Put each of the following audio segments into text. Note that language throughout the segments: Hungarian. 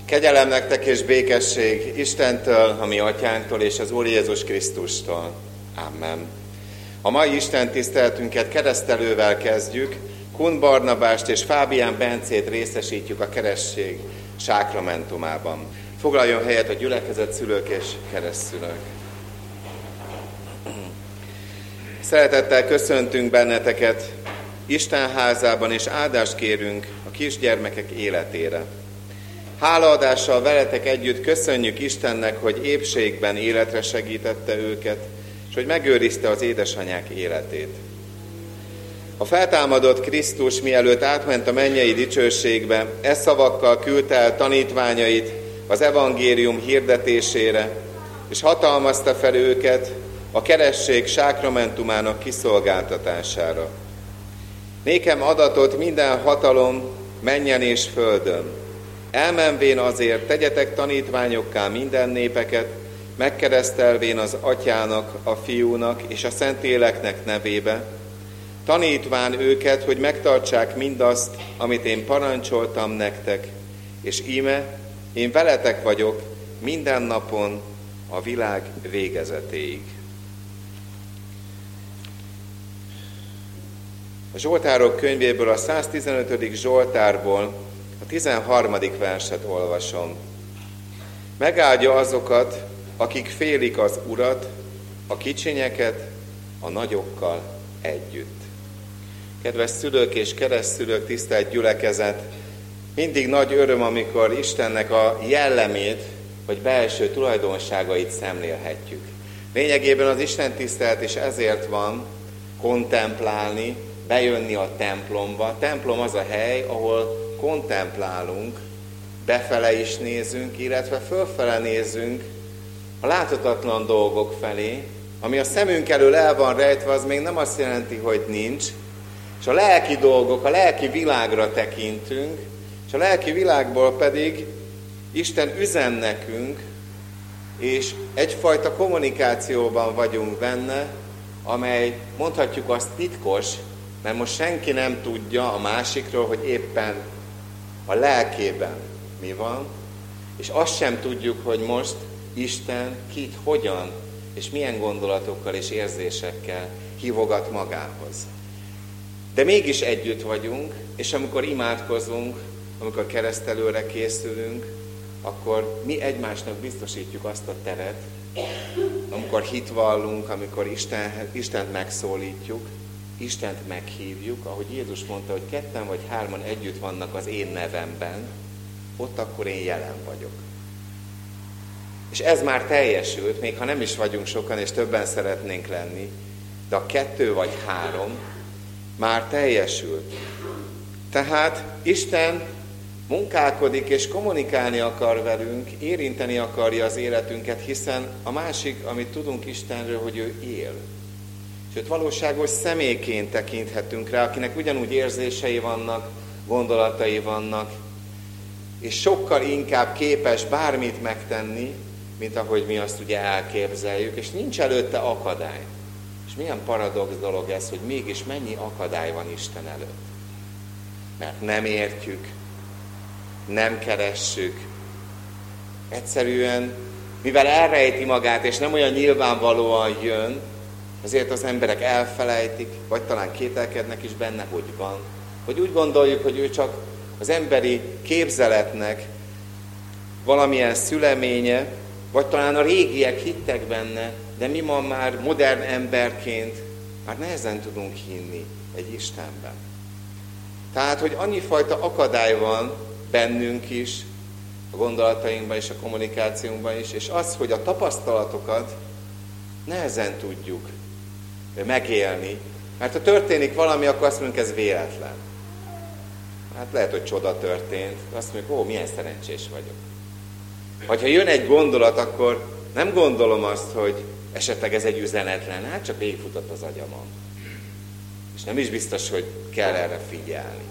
Kegyelem nektek és békesség Istentől, a mi atyánktól és az Úr Jézus Krisztustól. Amen. A mai Isten tiszteletünket keresztelővel kezdjük. Kun Barnabást és Fábián Bencét részesítjük a keresztség sákramentumában. Foglaljon helyet a gyülekezet, szülők és keresztszülők. Szeretettel köszöntünk benneteket Isten házában, és áldást kérünk a kisgyermekek életére. Hálaadással veletek együtt köszönjük Istennek, hogy épségben életre segítette őket, és hogy megőrizte az édesanyák életét. A feltámadott Krisztus, mielőtt átment a mennyei dicsőségbe, szavakkal küldte el tanítványait az evangélium hirdetésére, és hatalmazta fel őket a keresztség sákramentumának kiszolgáltatására. Nékem adatot minden hatalom mennyen és földön. Elmenvén azért tegyetek tanítványokká minden népeket, megkeresztelvén az Atyának, a Fiúnak és a Szentléleknek nevébe, tanítván őket, hogy megtartsák mindazt, amit én parancsoltam nektek, és íme, én veletek vagyok minden napon a világ végezetéig. A Zsoltárok könyvéből, a 115. Zsoltárból a 13. verset olvasom. Megáldja azokat, akik félik az Urat, a kicsinyeket a nagyokkal együtt. Kedves szülők és keresztszülők, tisztelt gyülekezet, mindig nagy öröm, amikor Istennek a jellemét, vagy belső tulajdonságait szemlélhetjük. Lényegében az Isten tisztelet is ezért van, kontemplálni, bejönni a templomba. A templom az a hely, ahol kontemplálunk, befele is nézünk, illetve fölfele nézünk a láthatatlan dolgok felé, ami a szemünk elől el van rejtve, az még nem azt jelenti, hogy nincs, és a lelki dolgok, a lelki világra tekintünk, és a lelki világból pedig Isten üzen nekünk, és egyfajta kommunikációban vagyunk benne, amely, mondhatjuk azt, titkos, mert most senki nem tudja a másikról, hogy éppen a lelkében mi van, és azt sem tudjuk, hogy most Isten kit, hogyan, és milyen gondolatokkal és érzésekkel hívogat magához. De mégis együtt vagyunk, és amikor imádkozunk, amikor keresztelőre készülünk, akkor mi egymásnak biztosítjuk azt a teret, amikor hit vallunk, amikor Istent megszólítjuk, Istent meghívjuk, ahogy Jézus mondta, hogy 2 vagy 3 együtt vannak az én nevemben, ott akkor én jelen vagyok. És ez már teljesült, még ha nem is vagyunk sokan, és többen szeretnénk lenni, de a 2 vagy 3 már teljesült. Tehát Isten munkálkodik és kommunikálni akar velünk, érinteni akarja az életünket, hiszen a másik, amit tudunk Istenről, hogy ő él. Sőt, valóságos személyként tekinthetünk rá, akinek ugyanúgy érzései vannak, gondolatai vannak, és sokkal inkább képes bármit megtenni, mint ahogy mi azt ugye elképzeljük, és nincs előtte akadály. És milyen paradox dolog ez, hogy mégis mennyi akadály van Isten előtt. Mert nem értjük, nem keressük. Egyszerűen, mivel elrejti magát, és nem olyan nyilvánvalóan jön, azért az emberek elfelejtik, vagy talán kételkednek is benne, hogy van. Vagy úgy gondoljuk, hogy ő csak az emberi képzeletnek valamilyen szüleménye, vagy talán a régiek hittek benne, de mi ma már modern emberként már nehezen tudunk hinni egy Istenben. Tehát, hogy annyifajta akadály van bennünk is, a gondolatainkban és a kommunikációnkban is, és az, hogy a tapasztalatokat nehezen tudjuk megélni, mert ha történik valami, akkor azt mondjuk, ez véletlen. Hát lehet, hogy csoda történt, azt mondjuk, milyen szerencsés vagyok. Vagy ha jön egy gondolat, akkor nem gondolom azt, hogy esetleg ez egy üzenetlen, hát csak végigfutott az agyamon. És nem is biztos, hogy kell erre figyelni.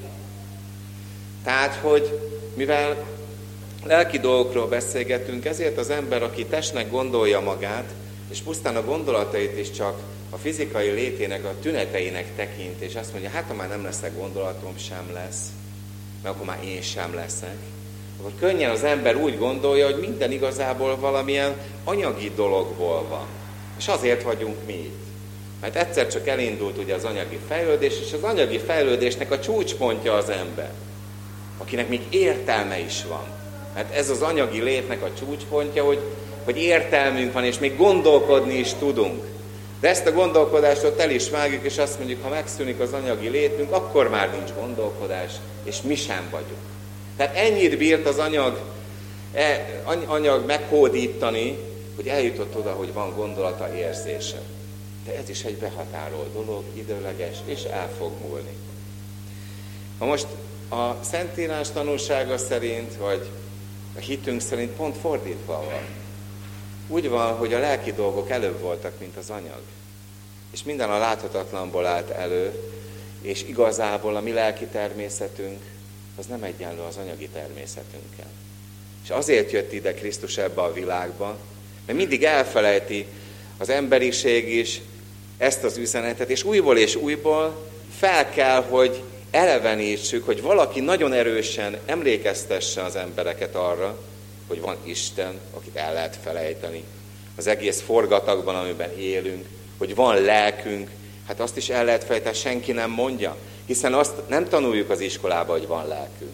Tehát, hogy mivel lelki dolgokról beszélgetünk, ezért az ember, aki testnek gondolja magát, és pusztán a gondolatait is csak a fizikai létének, a tüneteinek tekint, és azt mondja, hát ha már nem leszek gondolatom, sem lesz, mert akkor már én sem leszek, akkor könnyen az ember úgy gondolja, hogy minden igazából valamilyen anyagi dologból van. És azért vagyunk mi itt. Mert egyszer csak elindult ugye az anyagi fejlődés, és az anyagi fejlődésnek a csúcspontja az ember, akinek még értelme is van. Mert ez az anyagi létnek a csúcspontja, hogy értelmünk van, és még gondolkodni is tudunk. De ezt a gondolkodást ott el is vágjuk, és azt mondjuk, ha megszűnik az anyagi létünk, akkor már nincs gondolkodás, és mi sem vagyunk. Tehát ennyit bírt az anyag meghódítani, hogy eljutott oda, hogy van gondolata, érzése. De ez is egy behatárolt dolog, időleges, és el fog múlni. Ha most a Szentírás tanúsága szerint, vagy a hitünk szerint pont fordítva van. Úgy van, hogy a lelki dolgok előbb voltak, mint az anyag. És minden a láthatatlanból állt elő, és igazából a mi lelki természetünk az nem egyenlő az anyagi természetünkkel. És azért jött ide Krisztus ebbe a világba, mert mindig elfelejti az emberiség is ezt az üzenetet, és újból fel kell, hogy elevenítsük, hogy valaki nagyon erősen emlékeztesse az embereket arra, hogy van Isten, akit el lehet felejteni. Az egész forgatagban, amiben élünk, hogy van lelkünk, hát azt is el lehet felejteni, senki nem mondja, hiszen azt nem tanuljuk az iskolában, hogy van lelkünk.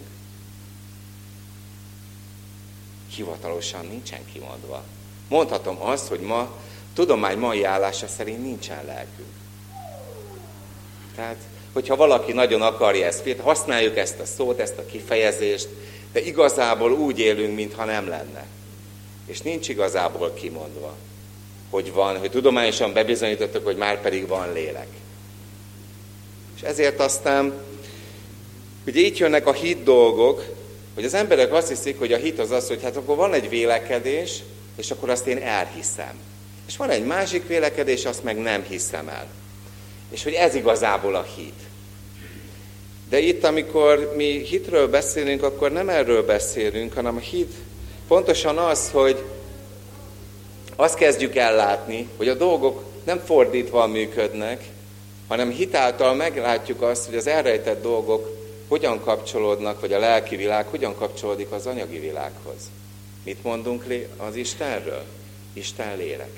Hivatalosan nincsen kimondva. Mondhatom azt, hogy ma tudomány mai állása szerint nincsen lelkünk. Tehát, hogyha valaki nagyon akarja ezt, használjuk ezt a szót, ezt a kifejezést, de igazából úgy élünk, mintha nem lenne. És nincs igazából kimondva, hogy van, hogy tudományosan bebizonyítottuk, hogy már pedig van lélek. És ezért aztán, ugye itt jönnek a hit dolgok, hogy az emberek azt hiszik, hogy a hit az az, hogy hát akkor van egy vélekedés, és akkor azt én elhiszem. És van egy másik vélekedés, azt meg nem hiszem el. És hogy ez igazából a hit. De itt, amikor mi hitről beszélünk, akkor nem erről beszélünk, hanem a hit pontosan az, hogy azt kezdjük el látni, hogy a dolgok nem fordítva működnek, hanem hitáltal meglátjuk azt, hogy az elrejtett dolgok hogyan kapcsolódnak, vagy a lelki világ hogyan kapcsolódik az anyagi világhoz. Mit mondunk az Istenről? Isten lélek.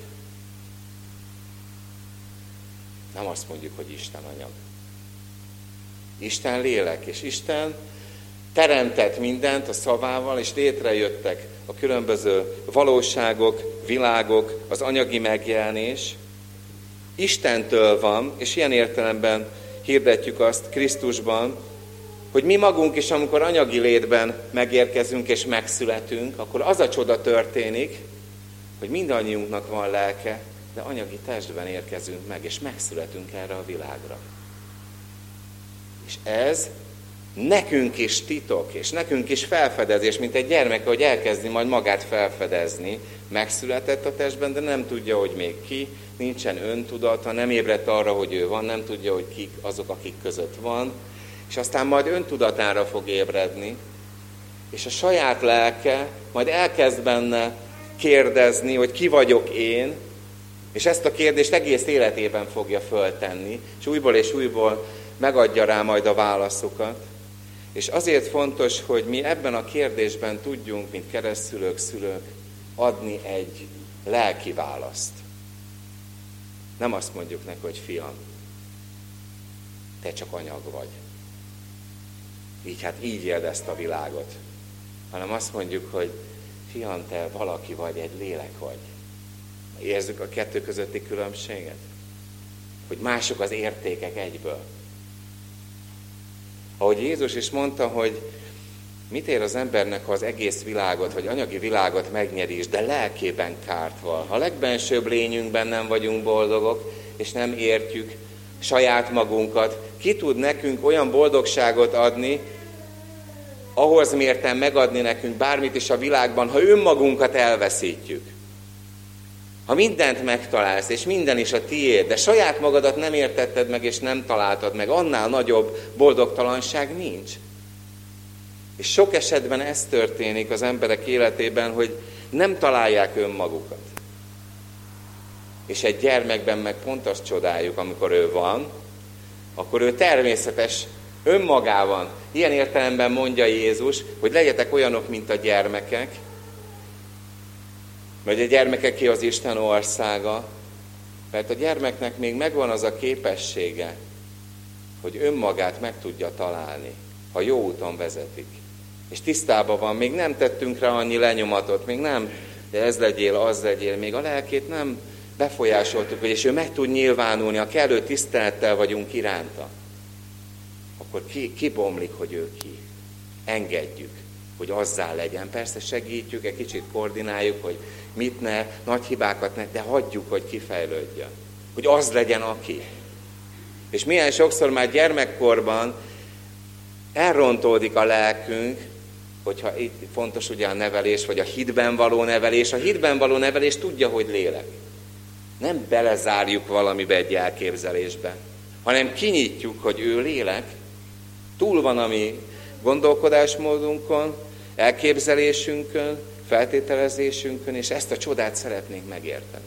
Nem azt mondjuk, hogy Isten anyag. Isten lélek, és Isten teremtett mindent a szavával, és létrejöttek a különböző valóságok, világok, az anyagi megjelenés. Istentől van, és ilyen értelemben hirdetjük azt Krisztusban, hogy mi magunk is, amikor anyagi létben megérkezünk és megszületünk, akkor az a csoda történik, hogy mindannyiunknak van lelke, de anyagi testben érkezünk meg, és megszületünk erre a világra. És ez nekünk is titok, és nekünk is felfedezés, mint egy gyermek, hogy elkezdi majd magát felfedezni. Megszületett a testben, de nem tudja, hogy még ki, nincsen öntudata, nem ébredt arra, hogy ő van, nem tudja, hogy kik azok, akik között van, és aztán majd öntudatára fog ébredni, és a saját lelke majd elkezd benne kérdezni, hogy ki vagyok én, és ezt a kérdést egész életében fogja föltenni, és újból megadja rá majd a válaszokat. És azért fontos, hogy mi ebben a kérdésben tudjunk, mint keresztszülők, szülők, adni egy lelki választ. Nem azt mondjuk neki, hogy fiam, te csak anyag vagy. Így éld ezt a világot. Hanem azt mondjuk, hogy fiam, te valaki vagy, egy lélek vagy. Érzük a kettő közötti különbséget? Hogy mások az értékek egyből. Ahogy Jézus is mondta, hogy mit ér az embernek, ha az egész világot, vagy anyagi világot megnyeri is, de lelkében kárt val. Ha a legbensőbb lényünkben nem vagyunk boldogok, és nem értjük saját magunkat, ki tud nekünk olyan boldogságot adni, ahhoz mérten megadni nekünk bármit is a világban, ha önmagunkat elveszítjük. Ha mindent megtalálsz, és minden is a tiéd, de saját magadat nem értetted meg, és nem találtad meg, annál nagyobb boldogtalanság nincs. És sok esetben ez történik az emberek életében, hogy nem találják önmagukat. És egy gyermekben meg pont azt csodáljuk, amikor ő van, akkor ő természetes önmagában. Ilyen értelemben mondja Jézus, hogy legyetek olyanok, mint a gyermekek, vagy a gyermekeké az Isten országa, mert a gyermeknek még megvan az a képessége, hogy önmagát meg tudja találni, ha jó úton vezetik. És tisztában van, még nem tettünk rá annyi lenyomatot, még nem, de ez legyél, az legyél, még a lelkét nem befolyásoltuk, és ő meg tud nyilvánulni, a kellő tisztelettel vagyunk iránta. Akkor kibomlik, hogy ő ki. Engedjük, hogy azzá legyen. Persze segítjük, egy kicsit koordináljuk, hogy mit ne, nagy hibákat ne, de hagyjuk, hogy kifejlődjön. Hogy az legyen aki. És milyen sokszor már gyermekkorban elrontódik a lelkünk, hogyha itt fontos ugye a nevelés, vagy a hitben való nevelés. A hitben való nevelés tudja, hogy lélek. Nem belezárjuk valamibe egy elképzelésbe, hanem kinyitjuk, hogy ő lélek, túl van a mi gondolkodásmódunkon, elképzelésünkön, feltételezésünkön, és ezt a csodát szeretnénk megérteni.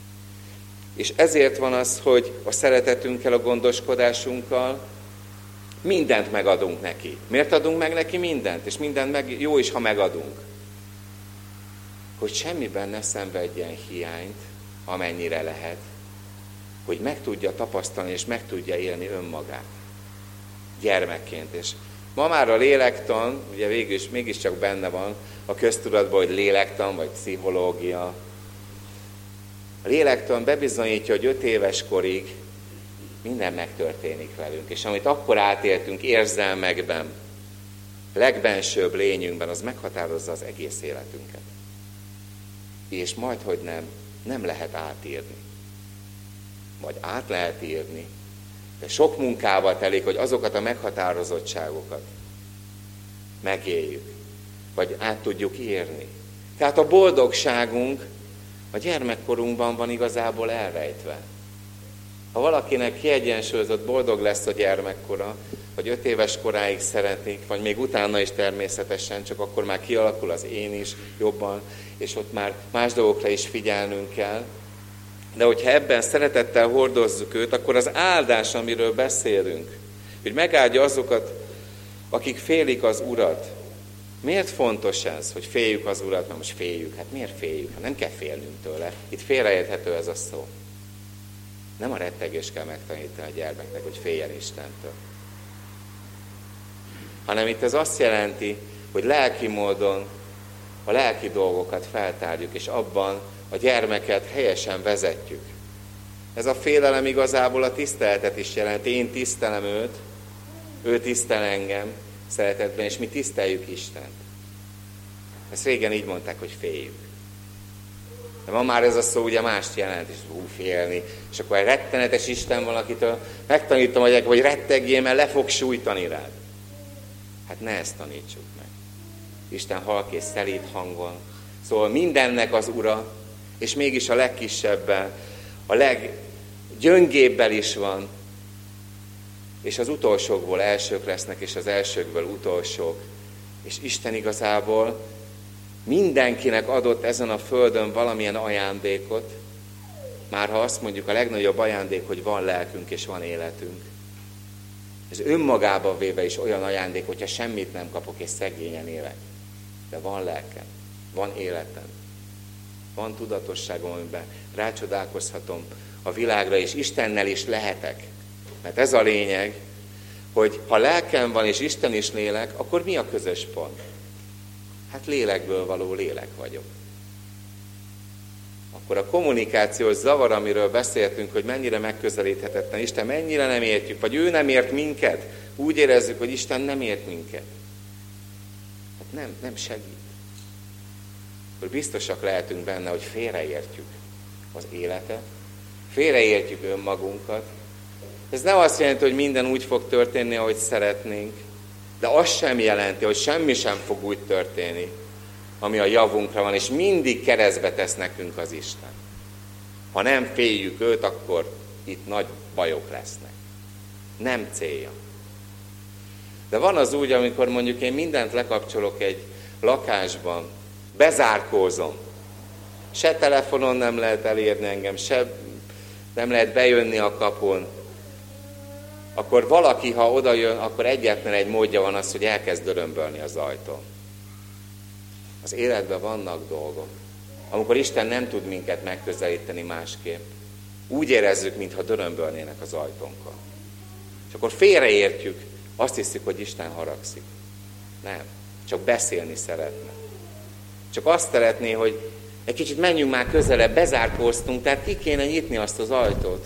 És ezért van az, hogy a szeretetünkkel, a gondoskodásunkkal mindent megadunk neki. Miért adunk meg neki mindent? És mindent meg jó is, ha megadunk. Hogy semmiben ne szenvedjen hiányt, amennyire lehet, hogy meg tudja tapasztalni, és meg tudja élni önmagát. Gyermekként. És ma már a lélektan, ugye végül is mégiscsak benne van a köztudatban, hogy lélektan, vagy pszichológia. A lélektan bebizonyítja, hogy 5 éves korig minden megtörténik velünk. És amit akkor átéltünk érzelmekben, legbensőbb lényünkben, az meghatározza az egész életünket. És majdhogy nem lehet átírni. Vagy át lehet írni, de sok munkával telik, hogy azokat a meghatározottságokat megéljük, vagy át tudjuk írni. Tehát a boldogságunk a gyermekkorunkban van igazából elrejtve. Ha valakinek kiegyensúlyozott, boldog lesz a gyermekkora, vagy 5 éves koráig szeretnék, vagy még utána is természetesen, csak akkor már kialakul az én is jobban, és ott már más dolgokra is figyelnünk kell. De hogyha ebben szeretettel hordozzuk őt, akkor az áldás, amiről beszélünk, hogy megáldja azokat, akik félik az Urat. Miért fontos ez, hogy féljük az Urat? Mert most féljük. Hát miért féljük? Hát nem kell félnünk tőle. Itt félreérthető ez a szó. Nem a rettegést kell megtanítani a gyermeknek, hogy féljen Istentől. Hanem itt ez azt jelenti, hogy lelki módon a lelki dolgokat feltárjuk, és abban a gyermeket helyesen vezetjük. Ez a félelem igazából a tiszteletet is jelenti. Én tisztelem őt, ő tisztel engem szeretetben, és mi tiszteljük Istent. Ezt régen így mondták, hogy féljük. De ma már ez a szó ugye mást jelent, és félni. És akkor egy rettenetes Isten van, akitől megtanítom, hogy rettegjél, mert le fog sújtani rád. Hát ne ezt tanítsuk meg. Isten halk és szelíd hangon. Szóval mindennek az Ura, és mégis a legkisebben, a leggyöngébbel is van, és az utolsókból elsők lesznek, és az elsőkből utolsók. És Isten igazából mindenkinek adott ezen a földön valamilyen ajándékot, már ha azt mondjuk, a legnagyobb ajándék, hogy van lelkünk és van életünk. Ez önmagában véve is olyan ajándék, hogyha semmit nem kapok és szegényen élek. De van lelkem, van életem, van tudatosságom, amiben rácsodálkozhatom a világra, és Istennel is lehetek. Mert ez a lényeg, hogy ha lelkem van és Isten is lélek, akkor mi a közös pont? Hát lélekből való lélek vagyok. Akkor a kommunikációs zavar, amiről beszéltünk, hogy mennyire megközelíthetetlen, Isten mennyire nem értjük, vagy ő nem ért minket, úgy érezzük, hogy Isten nem ért minket. Hát nem segít. Akkor biztosak lehetünk benne, hogy félreértjük az életet, félreértjük önmagunkat. Ez nem azt jelenti, hogy minden úgy fog történni, ahogy szeretnénk, de azt sem jelenti, hogy semmi sem fog úgy történni, ami a javunkra van, és mindig keresztbe tesz nekünk az Isten. Ha nem féljük őt, akkor itt nagy bajok lesznek. Nem célja. De van az úgy, amikor mondjuk én mindent lekapcsolok egy lakásban, bezárkózom. Se telefonon nem lehet elérni engem, se nem lehet bejönni a kapun. akkor valaki, ha oda jön, akkor egyetlen egy módja van az, hogy elkezd dörömbölni az ajtón. Az életben vannak dolgok, amikor Isten nem tud minket megközelíteni másképp. Úgy érezzük, mintha dörömbölnének az ajtónkon. És akkor félreértjük, azt hiszük, hogy Isten haragszik. Nem, csak beszélni szeretne. Csak azt szeretné, hogy egy kicsit menjünk már közelebb, bezárkóztunk, tehát ki kéne nyitni azt az ajtót.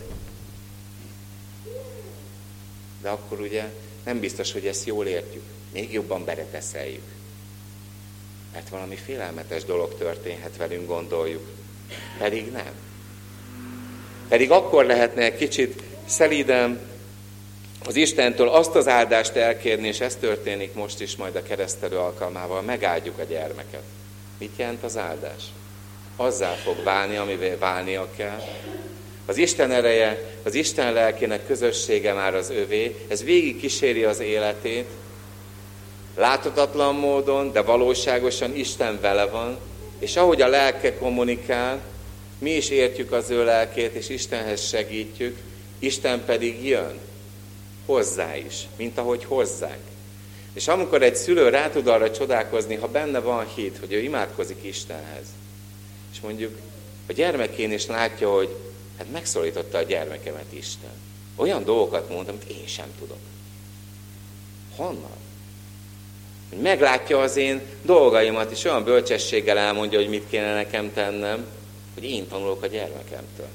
De akkor ugye nem biztos, hogy ezt jól értjük. Még jobban bereteszeljük. Mert valami félelmetes dolog történhet velünk, gondoljuk. Pedig nem. Pedig akkor lehetne egy kicsit szelíden az Istentől azt az áldást elkérni, és ez történik most is majd a keresztelő alkalmával, megáldjuk a gyermeket. Mit jelent az áldás? Azzá fog válni, amivel válnia kell. Az Isten ereje, az Isten lelkének közössége már az övé, ez végig kíséri az életét, láthatatlan módon, de valóságosan Isten vele van, és ahogy a lelke kommunikál, mi is értjük az ő lelkét, és Istenhez segítjük, Isten pedig jön hozzá is, mint ahogy hozzánk. És amikor egy szülő rá tud arra csodálkozni, ha benne van hit, hogy ő imádkozik Istenhez, és mondjuk a gyermekén is látja, hogy hát megszólította a gyermekemet Isten. Olyan dolgokat mond, amit én sem tudok. Honnan? Hogy meglátja az én dolgaimat, és olyan bölcsességgel elmondja, hogy mit kéne nekem tennem, hogy én tanulok a gyermekemtől.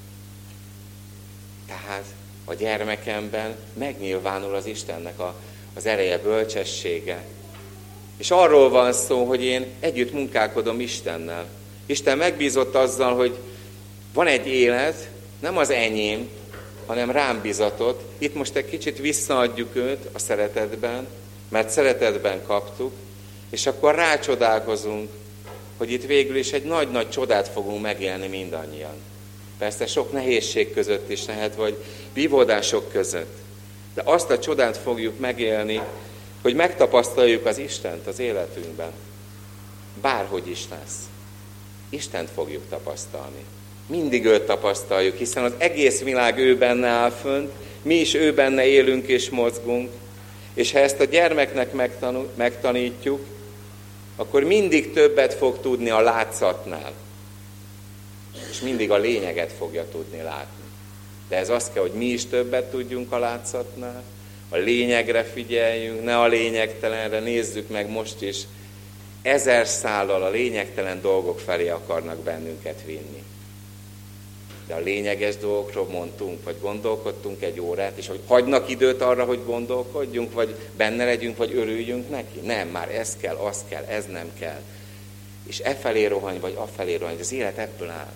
Tehát a gyermekemben megnyilvánul az Istennek az ereje, bölcsessége. És arról van szó, hogy én együtt munkálkodom Istennel. Isten megbízott azzal, hogy van egy élet, nem az enyém, hanem rám bizatott. Itt most egy kicsit visszaadjuk őt a szeretetben, mert szeretetben kaptuk, és akkor rácsodálkozunk, hogy itt végül is egy nagy-nagy csodát fogunk megélni mindannyian. Persze sok nehézség között is lehet, vagy vívódások között. De azt a csodát fogjuk megélni, hogy megtapasztaljuk az Istent az életünkben. Bárhogy is lesz. Istent fogjuk tapasztalni. Mindig őt tapasztaljuk, hiszen az egész világ ő benne áll fönt, mi is ő benne élünk és mozgunk, és ha ezt a gyermeknek megtanítjuk, akkor mindig többet fog tudni a látszatnál. És mindig a lényeget fogja tudni látni. De ez azt kell, hogy mi is többet tudjunk a látszatnál, a lényegre figyeljünk, ne a lényegtelenre, nézzük meg most is. 1000 szállal a lényegtelen dolgok felé akarnak bennünket vinni. De a lényeges dolgokról mondtunk, vagy gondolkodtunk egy órát, és hogy hagynak időt arra, hogy gondolkodjunk, vagy benne legyünk, vagy örüljünk neki. Nem, már ez kell, az kell, ez nem kell. És felé rohanj, vagy afelé rohanj, az élet ebből áll.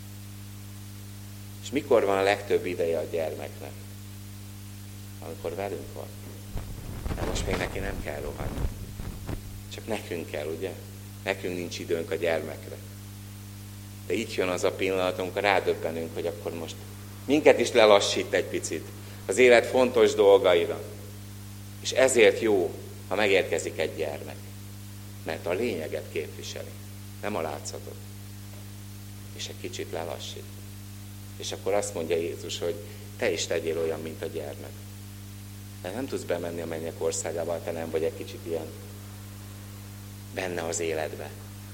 És mikor van a legtöbb ideje a gyermeknek? Amikor velünk van. De most még neki nem kell rohanni. Csak nekünk kell, ugye? Nekünk nincs időnk a gyermekre. De itt jön az a pillanat, amikor rádöbbenünk, hogy akkor most minket is lelassít egy picit az élet fontos dolgaira. És ezért jó, ha megérkezik egy gyermek. Mert a lényeget képviseli, nem a látszatot. És egy kicsit lelassít. És akkor azt mondja Jézus, hogy te is tegyél olyan, mint a gyermek. De nem tudsz bemenni a mennyek országába, ha te nem vagy egy kicsit ilyen benne az életbe.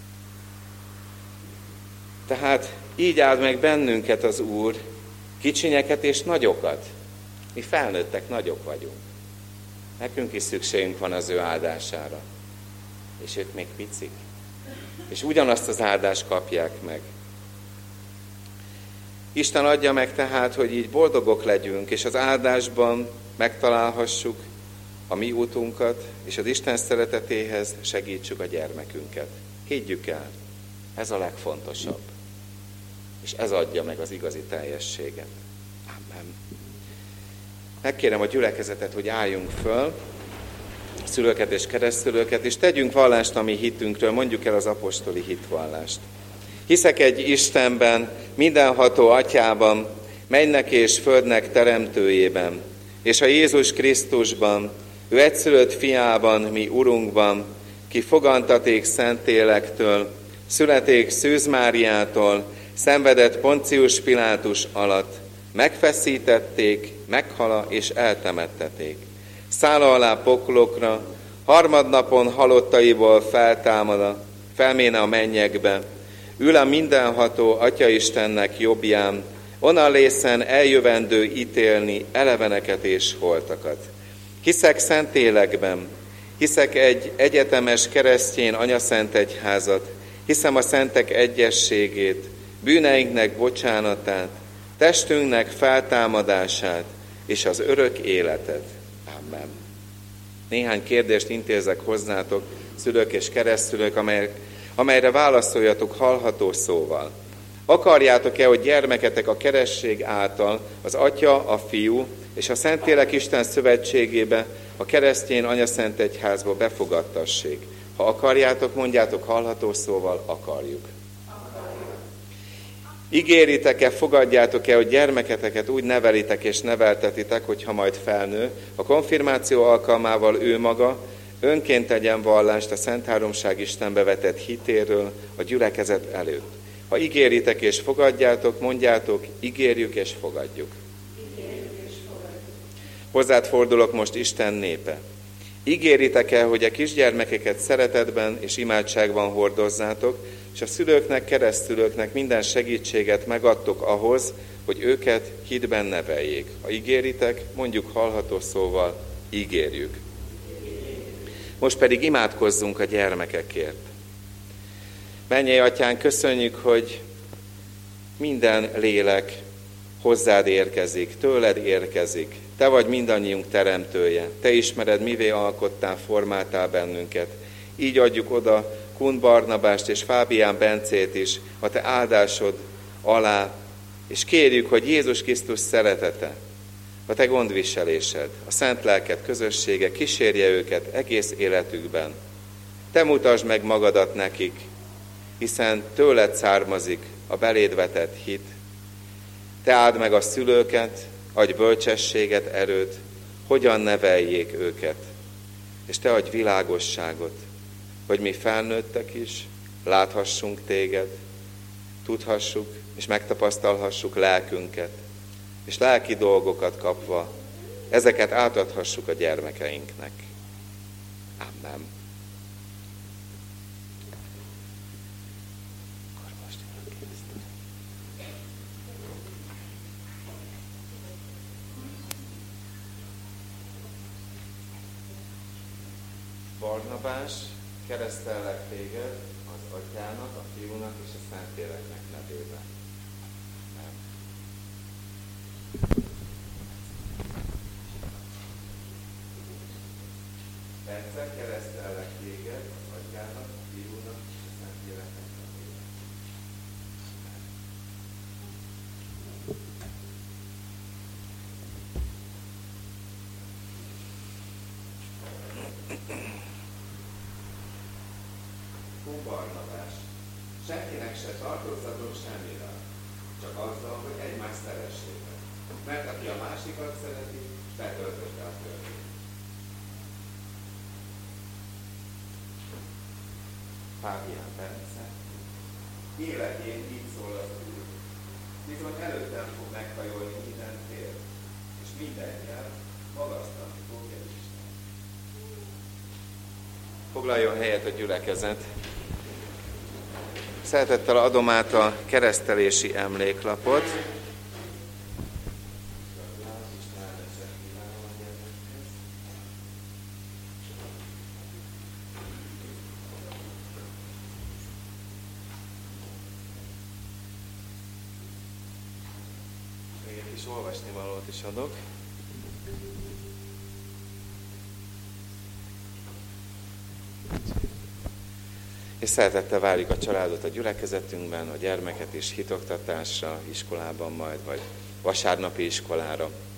Tehát így áld meg bennünket az Úr, kicsinyeket és nagyokat. Mi felnőttek nagyok vagyunk. Nekünk is szükségünk van az ő áldására. És ők még picik. És ugyanazt az áldást kapják meg. Isten adja meg tehát, hogy így boldogok legyünk, és az áldásban megtalálhassuk a mi útunkat, és az Isten szeretetéhez segítsük a gyermekünket. Higgyük el, ez a legfontosabb. És ez adja meg az igazi teljességet. Amen. Megkérem a gyülekezetet, hogy álljunk föl, szülőket és keresztülőket, és tegyünk vallást a mi hitünkről, mondjuk el az apostoli hitvallást. Hiszek egy Istenben, mindenható Atyában, mennek és földnek teremtőjében, és a Jézus Krisztusban, ő egyszülött fiában, mi Urunkban, ki fogantaték Szentlélektől, születék Szűz Máriától, szenvedett Poncius Pilátus alatt, megfeszítették, meghala és eltemetteték. Szála alá poklokra, harmadnapon halottaiból felméne a mennyekbe, ül a mindenható Atya'istennek jobbján, onnan lészen eljövendő ítélni eleveneket és holtakat. Hiszek Szentlélekben, hiszek egy egyetemes keresztény anyaszent egyházat, hiszem a szentek egyességét, bűneinknek bocsánatát, testünknek feltámadását és az örök életet. Amen. Néhány kérdést intézek hozzátok, szülők és keresztülők, amelyre válaszoljatok hallható szóval. Akarjátok-e, hogy gyermeketek a keresztség által az Atya, a Fiú és a Szentlélek Isten szövetségébe, a keresztény anyaszent egyházba befogadtassék? Ha akarjátok, mondjátok hallható szóval, akarjuk. Ígéritek-e, fogadjátok-e, hogy gyermeketeket úgy nevelitek és neveltetitek, hogyha majd felnő, a konfirmáció alkalmával ő maga önként tegyen vallást a Szent Háromság Istenbe vetett hitéről a gyülekezet előtt. Ha ígéritek és fogadjátok, mondjátok, ígérjük és fogadjuk. Hozzád fordulok most, Isten népe. Ígéritek-e, hogy a kisgyermekeket szeretetben és imádságban hordozzátok, és a szülőknek, keresztülőknek minden segítséget megadtok ahhoz, hogy őket hitben neveljék. Ha ígéritek, mondjuk hallható szóval, ígérjük. Most pedig imádkozzunk a gyermekekért. Mennyei Atyánk, köszönjük, hogy minden lélek hozzád érkezik, tőled érkezik. Te vagy mindannyiunk teremtője. Te ismered, mivé alkottál, formáltál bennünket. Így adjuk oda Kun Barnabást és Fábián Bencét is a te áldásod alá, és kérjük, hogy Jézus Krisztus szeretete, a te gondviselésed, a Szent Lelked közössége kísérje őket egész életükben. Te mutasd meg magadat nekik, hiszen tőled származik a beléd vetett hit. Te áld meg a szülőket, adj bölcsességet, erőt, hogyan neveljék őket, és te adj világosságot, hogy mi felnőttek is láthassunk téged, tudhassuk és megtapasztalhassuk lelkünket, és lelki dolgokat kapva ezeket átadhassuk a gyermekeinknek. Amen. Barnabás, keresztellek téged az Atyának, a Fiúnak és a Szentléleknek nevében. Bence, keresztellek téged az Atyának, a Fiúnak és a Szentléleknek nevében. Barnabás, senkinek se tartozzatok semmivel, csak azzal, hogy egymást szeressétek. Mert aki a másikat szereti, betöltötte a törvényt. Fábián Bence, életén így szól az Úr. Bizony előttem fog meghajolni minden fél, és mindennyel magasztalni fogja Isten. Foglaljon helyet a gyülekezet. Szeretettel adom át a keresztelési emléklapot. Még egy kis olvasnivalót is adok. És szeretettel várjuk a családot a gyülekezetünkben, a gyermeket is hitoktatásra, iskolában majd, vagy vasárnapi iskolára.